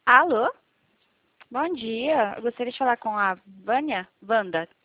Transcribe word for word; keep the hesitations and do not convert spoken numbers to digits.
Alô? Bom dia. Eu gostaria de falar com a Vânia? Wanda.